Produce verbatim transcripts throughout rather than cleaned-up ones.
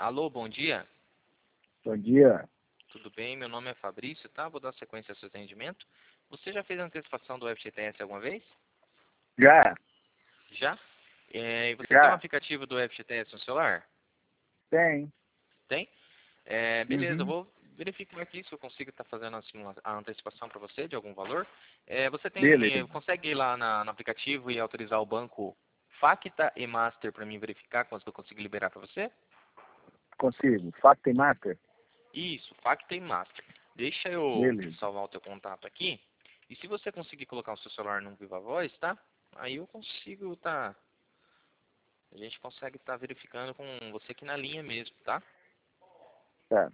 Alô, bom dia. Bom dia. Tudo bem? Meu nome é Fabrício, tá? Vou dar sequência ao seu atendimento. Você já fez a antecipação do F G T S alguma vez? Já? Já? É, e você Já. tem um aplicativo do F G T S no celular? Tem. Tem? É, beleza, eu Uhum. vou verificar aqui se eu consigo estar fazendo a, simula- a antecipação para você de algum valor. É, você tem, Beleza. eh, consegue ir lá na- no aplicativo e autorizar o banco Facta e Master para mim verificar quanto eu consigo liberar para você? Consigo. Facta e Master? Isso, Facta e Master. Deixa eu Beleza. salvar o teu contato aqui. E se você conseguir colocar o seu celular no Viva Voz, tá? Aí eu consigo, tá? A gente consegue estar verificando com você aqui na linha mesmo, tá? Tá.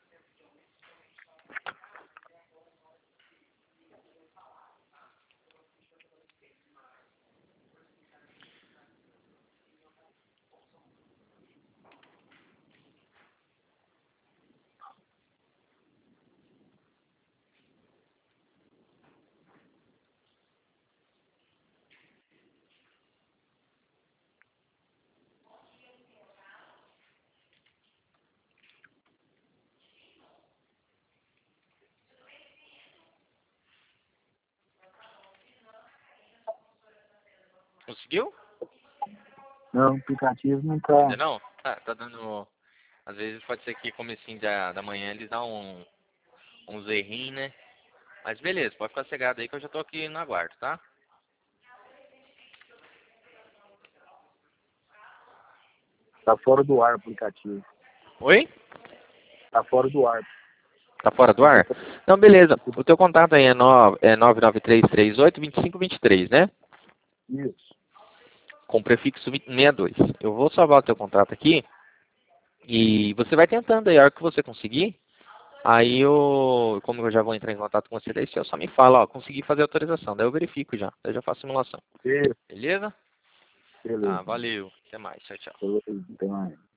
Conseguiu? Não, o aplicativo não tá. Ainda não? Tá, tá dando... Às vezes pode ser que comecinho da, da manhã eles dão um, uns errinhos, né? Mas beleza, pode ficar cegado aí que eu já tô aqui no aguardo, tá? Tá fora do ar o aplicativo. Oi? Tá fora do ar. Tá fora do ar? Não, beleza. O teu contato aí é, no, é nove nove três três oito dois cinco dois três, né? Isso. Com prefixo sessenta e dois. Eu vou salvar o teu contrato aqui e você vai tentando aí, a hora que você conseguir. Aí eu, como eu já vou entrar em contato com você, daí você só me fala, ó, consegui fazer a autorização. Daí eu verifico já, daí eu já faço simulação. Beleza. Beleza? Tá, Beleza. valeu. Até mais. Tchau, tchau. Beleza. Até mais.